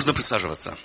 Можно присаживаться.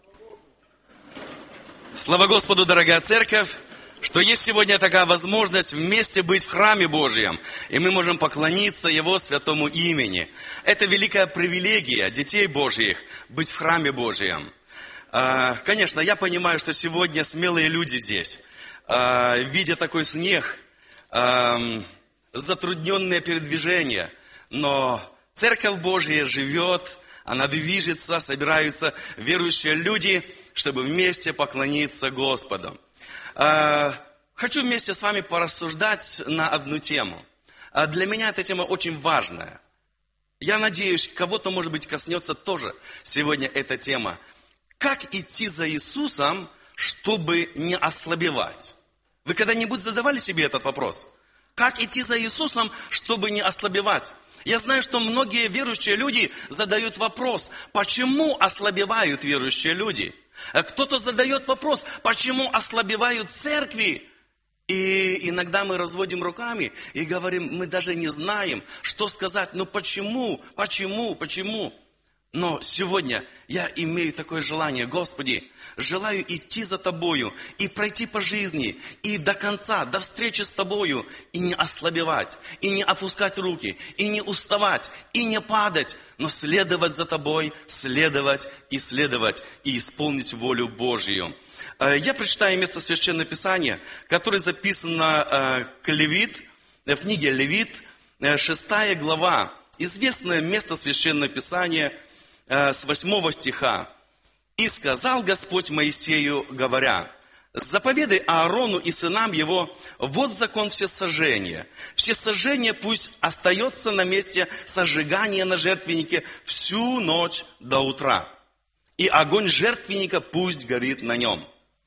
Слава Господу, дорогая церковь, что есть сегодня такая возможность вместе быть в храме Божьем, и мы можем поклониться Его святому имени. Это великая привилегия детей Божьих быть в храме Божьем. Конечно, я понимаю, что сегодня смелые люди здесь, видя такой снег, затрудненное передвижение, но Церковь Божья живет, она движется, собираются верующие люди, чтобы вместе поклониться Господу. Хочу вместе с вами порассуждать на одну тему. Для меня эта тема очень важная. Я надеюсь, кого-то, может быть, коснется тоже сегодня эта тема. Как идти за Иисусом, чтобы не ослабевать? Вы когда-нибудь задавали себе этот вопрос? Как идти за Иисусом, чтобы не ослабевать? Я знаю, что многие верующие люди задают вопрос, почему ослабевают верующие люди? Кто-то задает вопрос, почему ослабевают церкви? И иногда мы разводим руками и говорим, мы даже не знаем, что сказать. Ну почему? Но сегодня я имею такое желание, Господи, желаю идти за Тобою и пройти по жизни, и до конца, до встречи с Тобою, и не ослабевать, и не опускать руки, и не уставать, и не падать, но следовать за Тобой, следовать, и исполнить волю Божью. Я прочитаю место Священного Писания, которое записано в книге Левит, 6 глава, известное место Священного Писания, с 8 стиха. «И сказал Господь Моисею, говоря, заповедай Аарону и сынам его, вот закон всесожжения. Всесожжение пусть остается на месте сожигания на жертвеннике всю ночь до утра. И огонь жертвенника пусть горит на нем.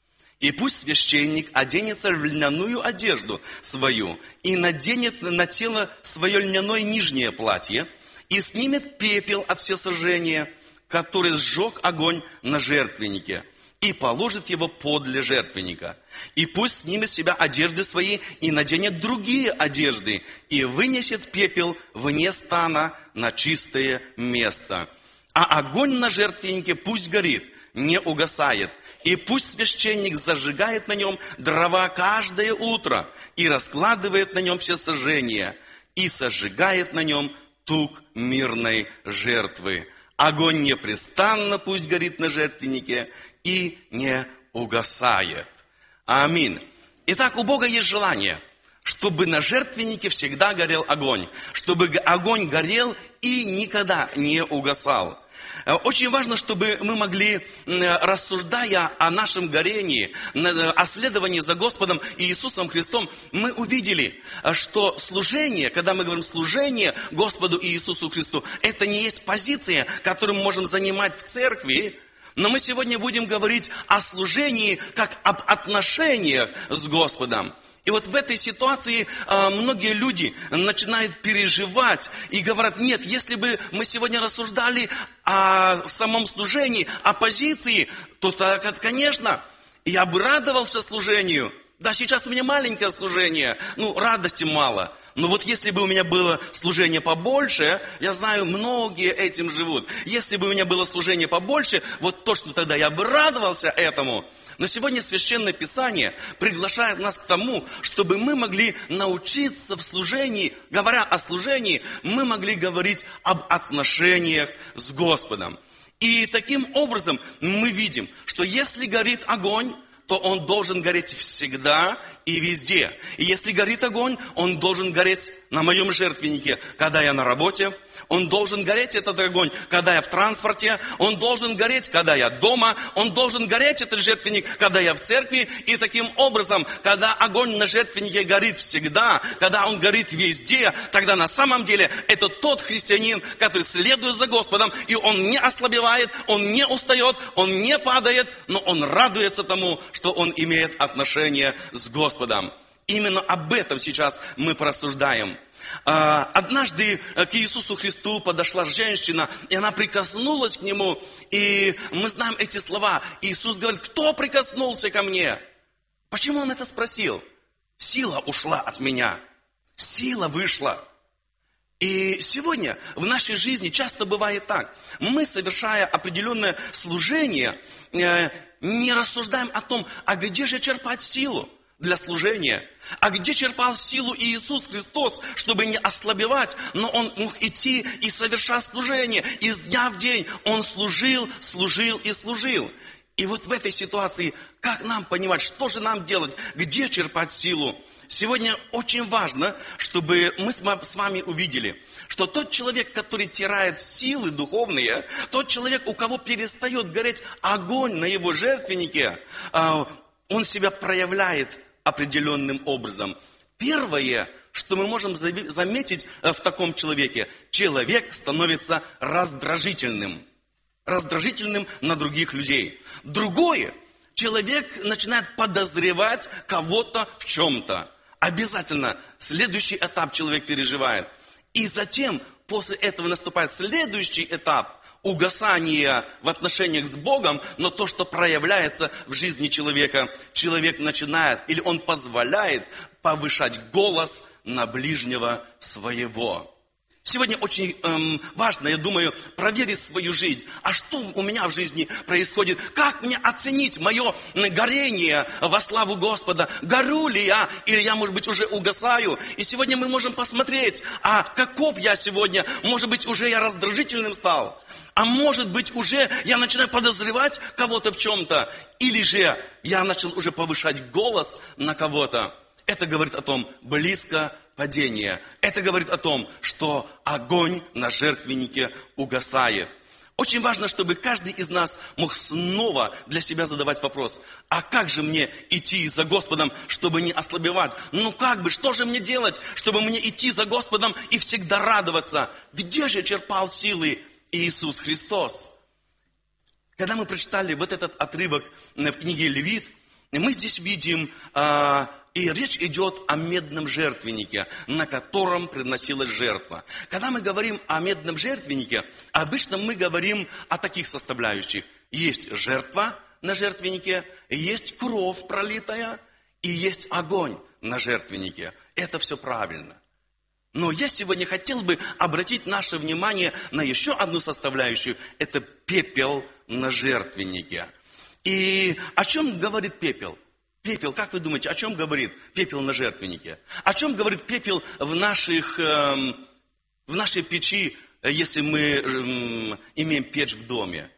И пусть священник оденется в льняную одежду свою и наденет на тело свое льняное нижнее платье, и снимет пепел от всесожжения, который сжег огонь на жертвеннике, и положит его подле жертвенника. И пусть снимет с себя одежды свои и наденет другие одежды, и вынесет пепел вне стана на чистое место. А огонь на жертвеннике пусть горит, не угасает, и пусть священник зажигает на нем дрова каждое утро, и раскладывает на нем всесожжение, и сожигает на нем тук мирной жертвы. Огонь непрестанно пусть горит на жертвеннике и не угасает». Аминь. Итак, у Бога есть желание, чтобы на жертвеннике всегда горел огонь, чтобы огонь горел и никогда не угасал. Очень важно, чтобы мы могли, рассуждая о нашем горении, о следовании за Господом Иисусом Христом, мы увидели, что служение, когда мы говорим служение Господу Иисусу Христу, это не есть позиция, которую мы можем занимать в церкви, но мы сегодня будем говорить о служении как об отношениях с Господом. И вот в этой ситуации многие люди начинают переживать и говорят, нет, если бы мы сегодня рассуждали о самом служении, о позиции, то так, конечно, я бы радовался служению. Да, сейчас у меня маленькое служение, радости мало. Но вот если бы у меня было служение побольше, я знаю, многие этим живут. Если бы у меня было служение побольше, вот точно тогда я бы радовался этому. Но сегодня Священное Писание приглашает нас к тому, чтобы мы могли научиться в служении, говоря о служении, мы могли говорить об отношениях с Господом. И таким образом мы видим, что если горит огонь, то он должен гореть всегда и везде. И если горит огонь, он должен гореть на моем жертвеннике, когда я на работе. Он должен гореть, этот огонь, когда я в транспорте. Он должен гореть, когда я дома. Он должен гореть, этот жертвенник, когда я в церкви. И таким образом, когда огонь на жертвеннике горит всегда, когда он горит везде, тогда на самом деле это тот христианин, который следует за Господом, и он не ослабевает, он не устает, он не падает, но он радуется тому, что он имеет отношение с Господом. Именно об этом сейчас мы порассуждаем. Однажды к Иисусу Христу подошла женщина, и она прикоснулась к Нему, и мы знаем эти слова. Иисус говорит, кто прикоснулся ко мне? Почему Он это спросил? Сила ушла от меня, сила вышла. И сегодня в нашей жизни часто бывает так. Мы, совершая определенное служение, не рассуждаем о том, а где же черпать силу для служения? А где черпал силу Иисус Христос, чтобы не ослабевать, но Он мог идти и совершать служение. Из дня в день Он служил, служил и служил. И вот в этой ситуации, как нам понимать, что же нам делать, где черпать силу? Сегодня очень важно, чтобы мы с вами увидели, что тот человек, который теряет силы духовные, тот человек, у кого перестает гореть огонь на его жертвеннике, он себя проявляет определенным образом. Первое, что мы можем заметить в таком человеке, человек становится раздражительным на других людей. Другое, человек начинает подозревать кого-то в чем-то. Обязательно следующий этап человек переживает. И затем, после этого наступает следующий этап угасания в отношениях с Богом, но то, что проявляется в жизни человека, человек начинает, или он позволяет повышать голос на ближнего своего. Сегодня очень важно, я думаю, проверить свою жизнь. А что у меня в жизни происходит? Как мне оценить мое горение во славу Господа? Горю ли я? Или я, может быть, уже угасаю? И сегодня мы можем посмотреть, а каков я сегодня? Может быть, уже я раздражительным стал? А может быть, уже я начинаю подозревать кого-то в чем-то? Или же я начал уже повышать голос на кого-то? Это говорит о том, близко падение. Это говорит о том, что огонь на жертвеннике угасает. Очень важно, чтобы каждый из нас мог снова для себя задавать вопрос. А как же мне идти за Господом, чтобы не ослабевать? Что же мне делать, чтобы мне идти за Господом и всегда радоваться? Где же черпал силы Иисус Христос? Когда мы прочитали вот этот отрывок в книге Левит, мы здесь видим, и речь идет о медном жертвеннике, на котором приносилась жертва. Когда мы говорим о медном жертвеннике, обычно мы говорим о таких составляющих. Есть жертва на жертвеннике, есть кровь пролитая, и есть огонь на жертвеннике. Это все правильно. Но я сегодня хотел бы обратить наше внимание на еще одну составляющую. Это пепел на жертвеннике. И о чем говорит пепел? Пепел, как вы думаете, о чем говорит пепел на жертвеннике? О чем говорит пепел в нашей печи, если мы имеем печь в доме?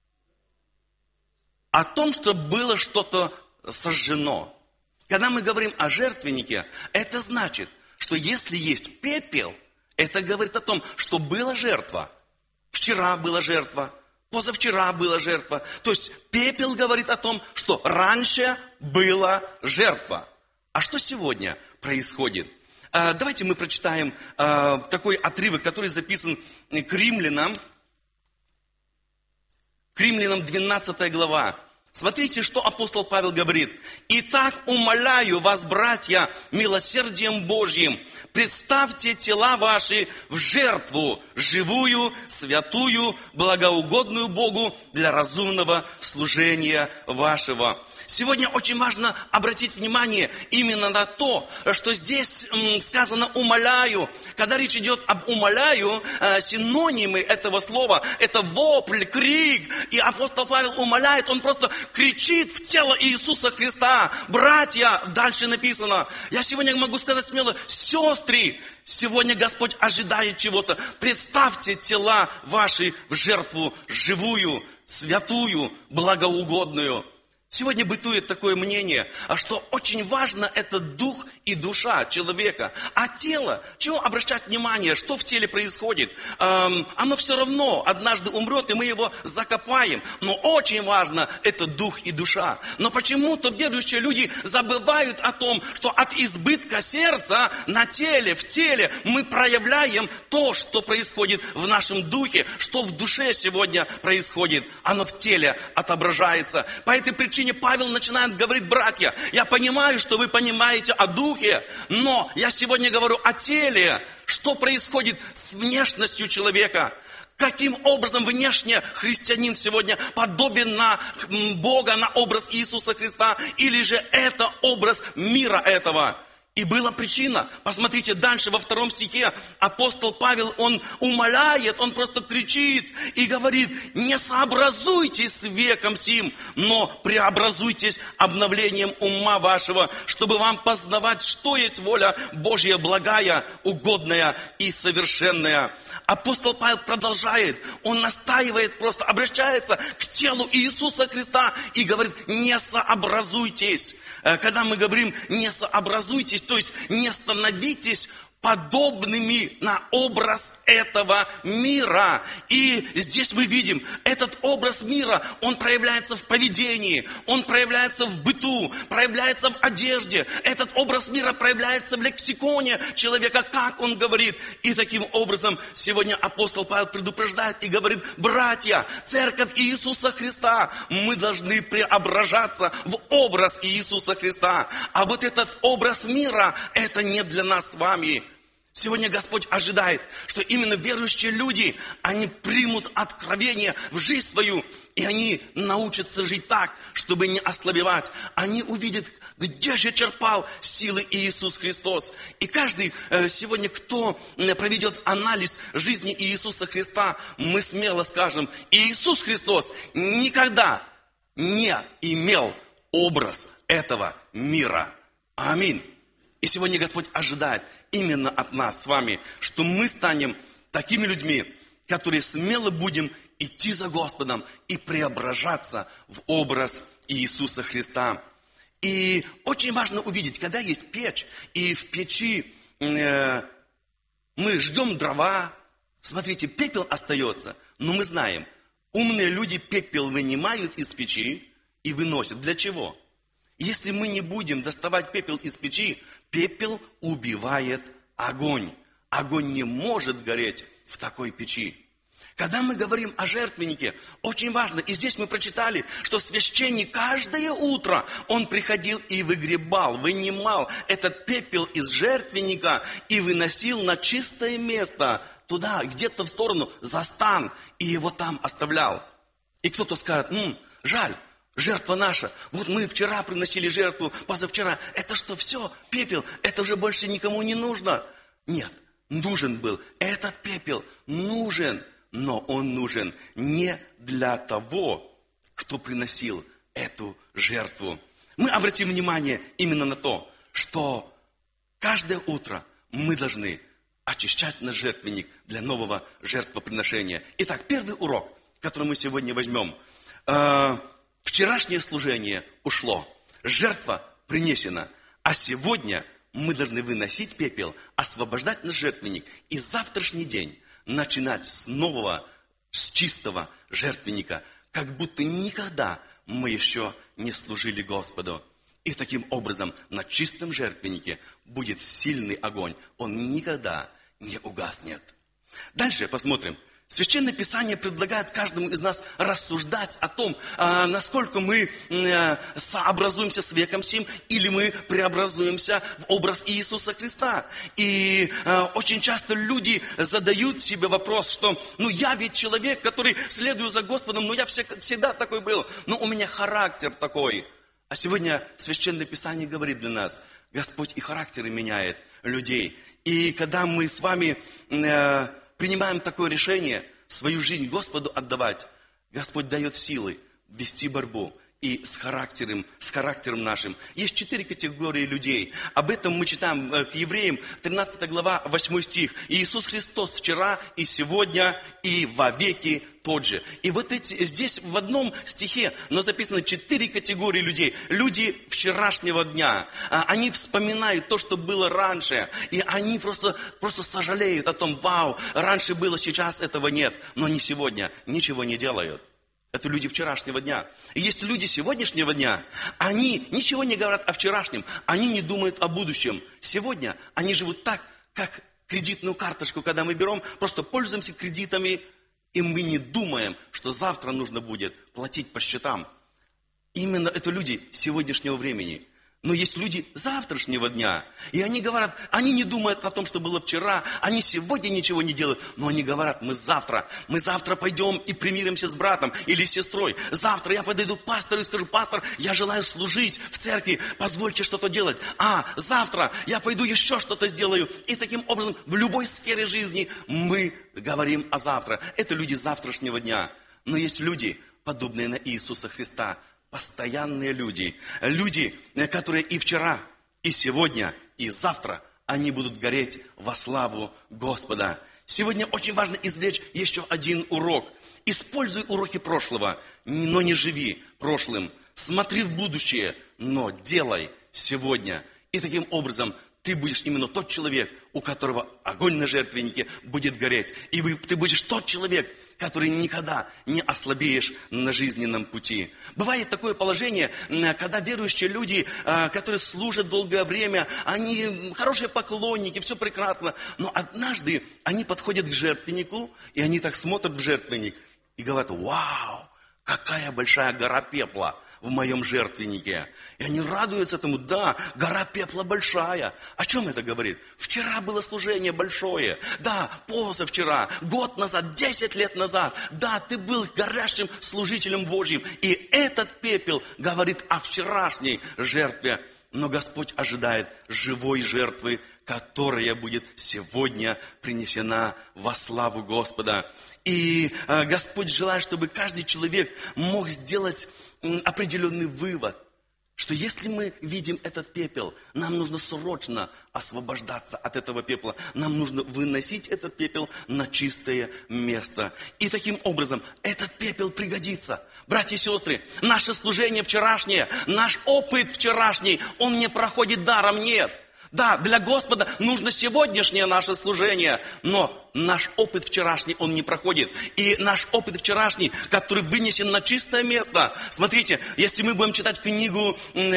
О том, что было что-то сожжено. Когда мы говорим о жертвеннике, это значит, что если есть пепел, это говорит о том, что была жертва. Вчера была жертва. Позавчера была жертва. То есть пепел говорит о том, что раньше была жертва. А что сегодня происходит? Давайте мы прочитаем такой отрывок, который записан к Римлянам. К Римлянам 12 глава. Смотрите, что апостол Павел говорит. «Итак, умоляю вас, братья, милосердием Божьим, представьте тела ваши в жертву, живую, святую, благоугодную Богу для разумного служения вашего». Сегодня очень важно обратить внимание именно на то, что здесь сказано «умоляю». Когда речь идет об «умоляю», синонимы этого слова – это вопль, крик. И апостол Павел умоляет, он просто кричит в тело Иисуса Христа. Братья, дальше написано. Я сегодня могу сказать смело, сестры, сегодня Господь ожидает чего-то. Представьте тела ваши в жертву живую, святую, благоугодную. Сегодня бытует такое мнение, что очень важно это дух и душа человека. А тело, чего обращать внимание, что в теле происходит? Оно все равно однажды умрет, и мы его закопаем. Но очень важно это дух и душа. Но почему-то верующие люди забывают о том, что от избытка сердца на теле, в теле мы проявляем то, что происходит в нашем духе, что в душе сегодня происходит. Оно в теле отображается. По этой причине Павел начинает говорить: братья, я понимаю, что вы понимаете о духе, но я сегодня говорю о теле. Что происходит с внешностью человека? Каким образом внешне христианин сегодня подобен на Бога, на образ Иисуса Христа? Или же это образ мира этого? И была причина. Посмотрите дальше, во 2 стихе апостол Павел, он умоляет, он просто кричит и говорит: не сообразуйтесь с веком сим, но преобразуйтесь обновлением ума вашего, чтобы вам познавать, что есть воля Божья, благая, угодная и совершенная. Апостол Павел продолжает, он настаивает, просто обращается к телу Иисуса Христа и говорит: не сообразуйтесь. Когда мы говорим не сообразуйтесь, то есть не становитесь подобными на образ этого мира. И здесь мы видим, этот образ мира, он проявляется в поведении, он проявляется в быту, проявляется в одежде. Этот образ мира проявляется в лексиконе человека, как он говорит. И таким образом сегодня апостол Павел предупреждает и говорит: братья, церковь Иисуса Христа, мы должны преображаться в образ Иисуса Христа. А вот этот образ мира, это не для нас с вами. Сегодня Господь ожидает, что именно верующие люди, они примут откровение в жизнь свою, и они научатся жить так, чтобы не ослабевать. Они увидят, где же черпал силы Иисус Христос. И каждый сегодня, кто проведет анализ жизни Иисуса Христа, мы смело скажем: Иисус Христос никогда не имел образ этого мира. Аминь. И сегодня Господь ожидает именно от нас с вами, что мы станем такими людьми, которые смело будем идти за Господом и преображаться в образ Иисуса Христа. И очень важно увидеть, когда есть печь, и в печи мы жгем дрова, смотрите, пепел остается, но мы знаем, умные люди пепел вынимают из печи и выносят. Для чего? Если мы не будем доставать пепел из печи, пепел убивает огонь. Огонь не может гореть в такой печи. Когда мы говорим о жертвеннике, очень важно, и здесь мы прочитали, что священник каждое утро, он приходил и выгребал, вынимал этот пепел из жертвенника и выносил на чистое место, туда, где-то в сторону, за стан, и его там оставлял. И кто-то скажет: жаль. Жертва наша. Вот мы вчера приносили жертву, позавчера. Это что, все, пепел? Это уже больше никому не нужно? Нет, нужен был. Этот пепел нужен, но он нужен не для того, кто приносил эту жертву. Мы обратим внимание именно на то, что каждое утро мы должны очищать наш жертвенник для нового жертвоприношения. Итак, первый урок, который мы сегодня возьмем. Вчерашнее служение ушло, жертва принесена, а сегодня мы должны выносить пепел, освобождать наш жертвенник и завтрашний день начинать с нового, с чистого жертвенника, как будто никогда мы еще не служили Господу. И таким образом на чистом жертвеннике будет сильный огонь, он никогда не угаснет. Дальше посмотрим. Священное Писание предлагает каждому из нас рассуждать о том, насколько мы сообразуемся с веком сим, или мы преобразуемся в образ Иисуса Христа. И очень часто люди задают себе вопрос, что я ведь человек, который следую за Господом, я всегда такой был, но у меня характер такой. А сегодня Священное Писание говорит для нас: Господь и характеры меняет людей. И когда мы с вами принимаем такое решение, свою жизнь Господу отдавать, Господь дает силы вести борьбу и с характером нашим. Есть 4 категории людей. Об этом мы читаем к Евреям, 13 глава, 8 стих. Иисус Христос вчера и сегодня и вовеки тот же. И вот здесь в одном стихе, но записано 4 категории людей. Люди вчерашнего дня. Они вспоминают то, что было раньше. И они просто сожалеют о том: вау, раньше было, сейчас этого нет. Но не сегодня, ничего не делают. Это люди вчерашнего дня. И есть люди сегодняшнего дня, они ничего не говорят о вчерашнем, они не думают о будущем. Сегодня они живут так, как кредитную карточку, когда мы берем, просто пользуемся кредитами, и мы не думаем, что завтра нужно будет платить по счетам. Именно это люди сегодняшнего времени. Но есть люди завтрашнего дня. И они говорят, они не думают о том, что было вчера. Они сегодня ничего не делают. Но они говорят, мы завтра пойдем и примиримся с братом или с сестрой. Завтра я подойду к пастору и скажу, пастор, я желаю служить в церкви, позвольте что-то делать. Завтра я пойду еще что-то сделаю. И таким образом в любой сфере жизни мы говорим о завтра. Это люди завтрашнего дня. Но есть люди, подобные на Иисуса Христа, постоянные люди, которые и вчера, и сегодня, и завтра, они будут гореть во славу Господа. Сегодня очень важно извлечь еще один урок. Используй уроки прошлого, но не живи прошлым. Смотри в будущее, но делай сегодня. И таким образом ты будешь именно тот человек, у которого огонь на жертвеннике будет гореть. И ты будешь тот человек, который никогда не ослабеешь на жизненном пути. Бывает такое положение, когда верующие люди, которые служат долгое время, они хорошие поклонники, все прекрасно. Но однажды они подходят к жертвеннику, и они так смотрят в жертвенник и говорят, вау, какая большая гора пепла в моем жертвеннике. И они радуются этому, да, гора пепла большая. О чем это говорит? Вчера было служение большое. Да, позавчера, год назад, 10 лет назад. Да, ты был горящим служителем Божьим. И этот пепел говорит о вчерашней жертве. Но Господь ожидает живой жертвы, которая будет сегодня принесена во славу Господа. И Господь желает, чтобы каждый человек мог сделать определенный вывод, что если мы видим этот пепел, нам нужно срочно освобождаться от этого пепла. Нам нужно выносить этот пепел на чистое место. И таким образом этот пепел пригодится. Братья и сестры, наше служение вчерашнее, наш опыт вчерашний, он не проходит даром, нет. Да, для Господа нужно сегодняшнее наше служение, но наш опыт вчерашний, он не проходит. И наш опыт вчерашний, который вынесен на чистое место. Смотрите, если мы будем читать книгу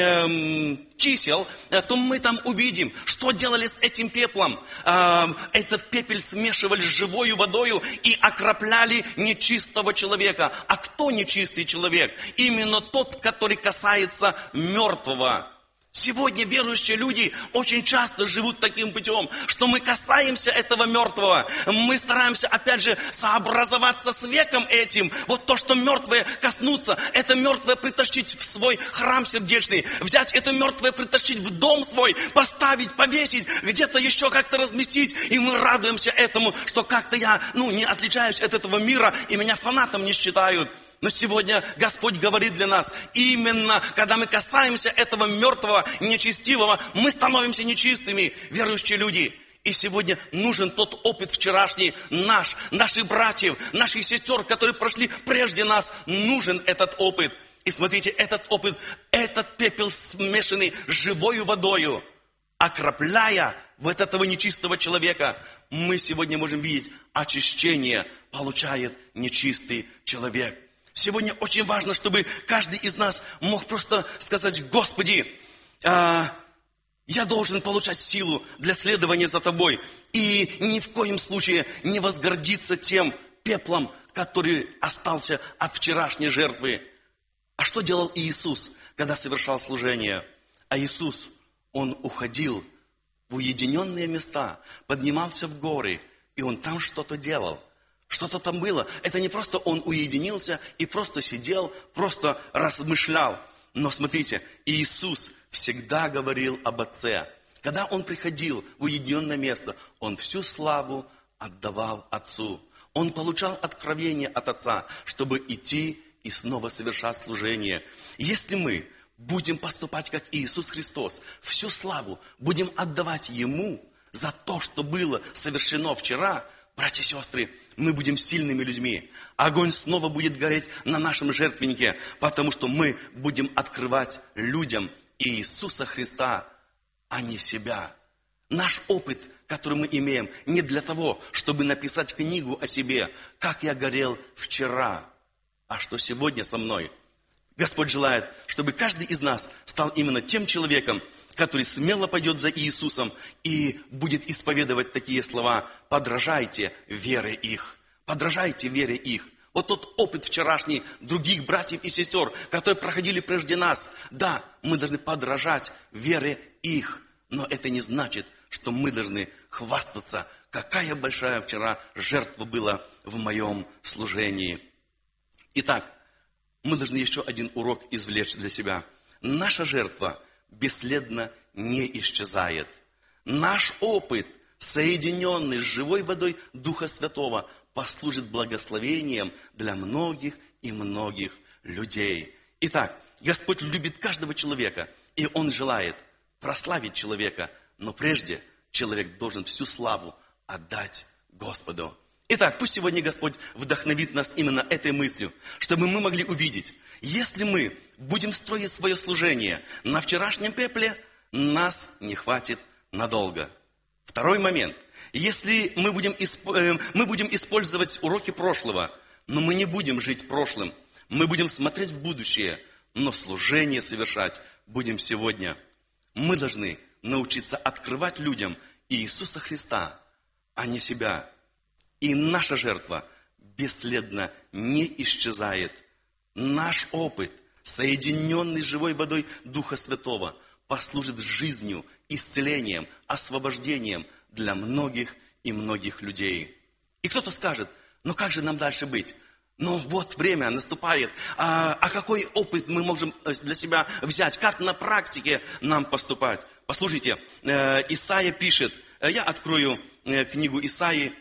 чисел, то мы там увидим, что делали с этим пеплом. Этот пепел смешивали с живою водою и окропляли нечистого человека. А кто нечистый человек? Именно тот, который касается мертвого. Сегодня верующие люди очень часто живут таким путем, что мы касаемся этого мертвого. Мы стараемся, опять же, сообразоваться с веком этим. Вот то, что мертвое коснуться, это мертвое притащить в свой храм сердечный. Взять это мертвое, притащить в дом свой, поставить, повесить, где-то еще как-то разместить. И мы радуемся этому, что как-то я, не отличаюсь от этого мира, и меня фанатом не считают. Но сегодня Господь говорит для нас, именно когда мы касаемся этого мертвого, нечестивого, мы становимся нечистыми, верующие люди. И сегодня нужен тот опыт вчерашний наших братьев, наших сестер, которые прошли прежде нас. Нужен этот опыт. И смотрите, этот опыт, этот пепел, смешанный с живою водою, окропляя вот этого нечистого человека, мы сегодня можем видеть, очищение получает нечистый человек. Сегодня очень важно, чтобы каждый из нас мог просто сказать, Господи, я должен получать силу для следования за Тобой. И ни в коем случае не возгордиться тем пеплом, который остался от вчерашней жертвы. А что делал Иисус, когда совершал служение? А Иисус, Он уходил в уединенные места, поднимался в горы, и Он там что-то делал. Что-то там было. Это не просто он уединился и просто сидел, просто размышлял. Но смотрите, Иисус всегда говорил об Отце. Когда он приходил в уединенное место, он всю славу отдавал Отцу. Он получал откровение от Отца, чтобы идти и снова совершать служение. Если мы будем поступать, как Иисус Христос, всю славу будем отдавать Ему за то, что было совершено вчера, братья и сестры, мы будем сильными людьми. Огонь снова будет гореть на нашем жертвеннике, потому что мы будем открывать людям Иисуса Христа, а не себя. Наш опыт, который мы имеем, не для того, чтобы написать книгу о себе, как я горел вчера, а что сегодня со мной. Господь желает, чтобы каждый из нас стал именно тем человеком, который смело пойдет за Иисусом и будет исповедовать такие слова: подражайте вере их. Подражайте вере их. Вот тот опыт вчерашний других братьев и сестер, которые проходили прежде нас. Да, мы должны подражать вере их. Но это не значит, что мы должны хвастаться, какая большая вчера жертва была в моем служении. Итак, мы должны еще один урок извлечь для себя. Наша жертва бесследно не исчезает. Наш опыт, соединенный с живой водой Духа Святого, послужит благословением для многих и многих людей. Итак, Господь любит каждого человека, и Он желает прославить человека, но прежде человек должен всю славу отдать Господу. Итак, пусть сегодня Господь вдохновит нас именно этой мыслью, чтобы мы могли увидеть, если мы будем строить свое служение на вчерашнем пепле, нас не хватит надолго. Второй момент. Если мы будем использовать уроки прошлого, но мы не будем жить прошлым, мы будем смотреть в будущее, но служение совершать будем сегодня. Мы должны научиться открывать людям Иисуса Христа, а не себя. И наша жертва бесследно не исчезает. Наш опыт, соединенный с живой водой Духа Святого, послужит жизнью, исцелением, освобождением для многих и многих людей. И кто-то скажет, ну как же нам дальше быть? Ну вот время наступает, а какой опыт мы можем для себя взять? Как на практике нам поступать? Послушайте, Исаия пишет, я открою книгу Исаии,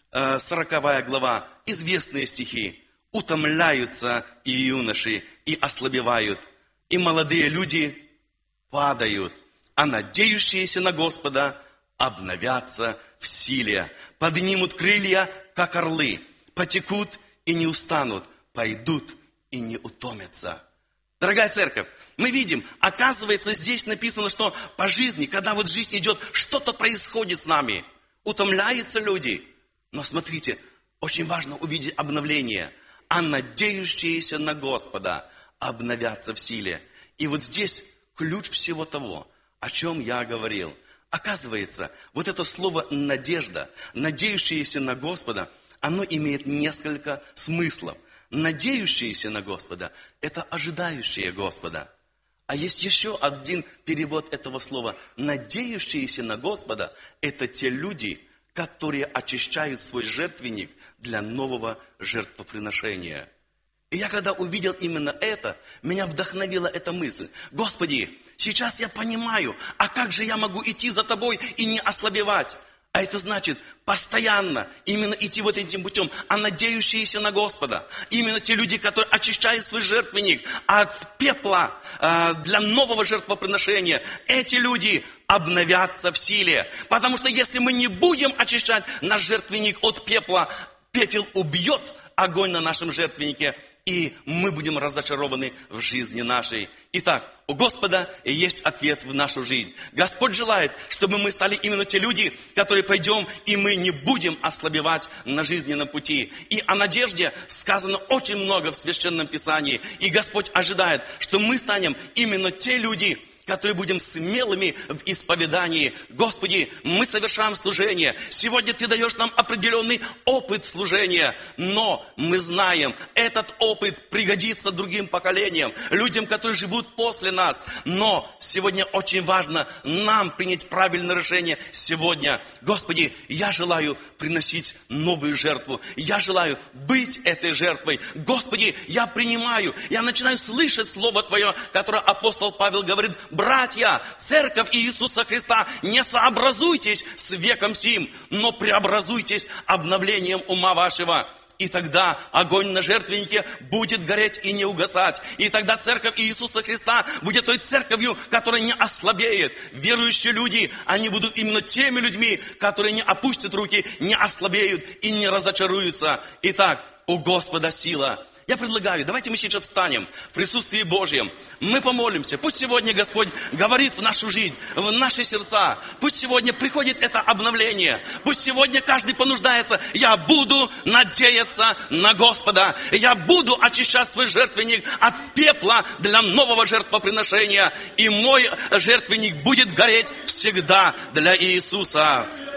40 глава, известные стихи. «Утомляются и юноши, и ослабевают, и молодые люди падают, а надеющиеся на Господа обновятся в силе, поднимут крылья, как орлы, потекут и не устанут, пойдут и не утомятся». Дорогая церковь, мы видим, оказывается, здесь написано, что по жизни, когда вот жизнь идет, что-то происходит с нами. Утомляются люди. Но смотрите, очень важно увидеть обновление. А надеющиеся на Господа обновятся в силе. И вот здесь ключ всего того, о чем я говорил. Оказывается, вот это слово «надежда», надеющиеся на Господа, оно имеет несколько смыслов. Надеющиеся на Господа – это ожидающие Господа. А есть еще один перевод этого слова. Надеющиеся на Господа – это те люди, которые очищают свой жертвенник для нового жертвоприношения. И я когда увидел именно это, меня вдохновила эта мысль. Господи, сейчас я понимаю, а как же я могу идти за Тобой и не ослабевать? А это значит постоянно именно идти вот этим путем, а надеющиеся на Господа. Именно те люди, которые очищают свой жертвенник от пепла для нового жертвоприношения. Эти люди обновятся в силе. Потому что если мы не будем очищать наш жертвенник от пепла, пепел убьет огонь на нашем жертвеннике, и мы будем разочарованы в жизни нашей. Итак, у Господа есть ответ в нашу жизнь. Господь желает, чтобы мы стали именно те люди, которые пойдем, и мы не будем ослабевать на жизненном пути. И о надежде сказано очень много в Священном Писании. И Господь ожидает, что мы станем именно те люди, которые будем смелыми в исповедании. Господи, мы совершаем служение. Сегодня Ты даешь нам определенный опыт служения. Но мы знаем, этот опыт пригодится другим поколениям, людям, которые живут после нас. Но сегодня очень важно нам принять правильное решение сегодня. Господи, я желаю приносить новую жертву. Я желаю быть этой жертвой. Господи, я принимаю, я начинаю слышать Слово Твое, которое апостол Павел говорит: братья, церковь Иисуса Христа, не сообразуйтесь с веком сим, но преобразуйтесь обновлением ума вашего. И тогда огонь на жертвеннике будет гореть и не угасать. И тогда церковь Иисуса Христа будет той церковью, которая не ослабеет. Верующие люди, они будут именно теми людьми, которые не опустят руки, не ослабеют и не разочаруются. Итак, у Господа сила. Я предлагаю, давайте мы сейчас встанем в присутствии Божьем. Мы помолимся. Пусть сегодня Господь говорит в нашу жизнь, в наши сердца. Пусть сегодня приходит это обновление. Пусть сегодня каждый понуждается. Я буду надеяться на Господа. Я буду очищать свой жертвенник от пепла для нового жертвоприношения. И мой жертвенник будет гореть всегда для Иисуса.